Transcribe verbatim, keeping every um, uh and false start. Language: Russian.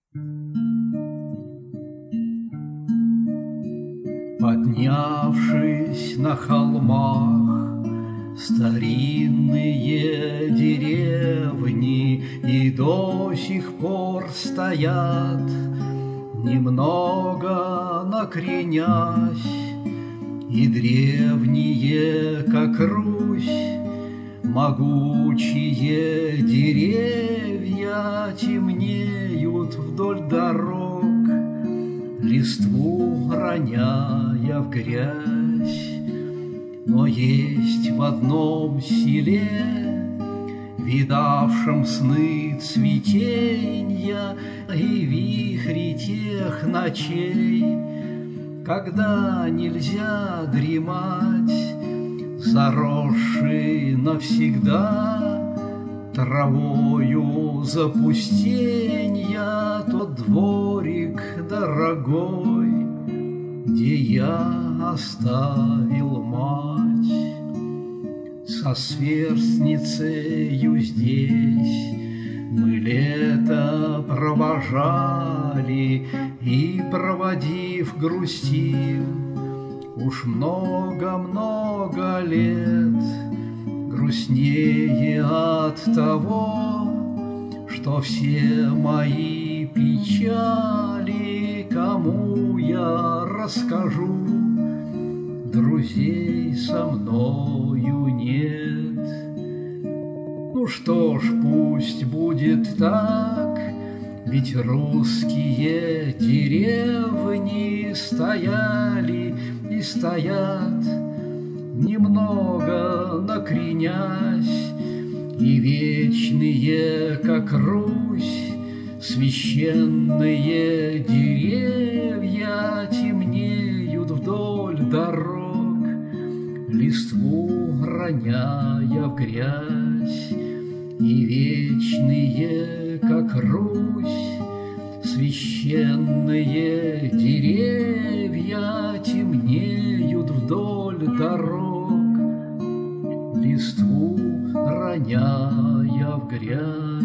Поднявшись на холмах, старинные деревни и до сих пор стоят, немного накренясь, и древние, как Русь, могучие деревья темнеют вдоль дорог, листву роняя в грязь. Но есть в одном селе, видавшем сны цветенья и вихри тех ночей, когда нельзя дремать, заросший навсегда травою запустенья, тот дворик дорогой, где я оставил мать. Со сверстницею здесь мы лето провожали, и, проводив, грустим. Уж много-много лет грустнее от того, что все мои печали кому я расскажу, друзей со мною нет. Ну что ж, пусть будет так, ведь русские деревни стояли и стоят, немного накренясь, и вечные, как Русь, священные деревья темнеют вдоль дорог, листву роняя в грязь. И вечные, как Русь, священные деревья темнеют вдоль дорог, листву роняя в грязь.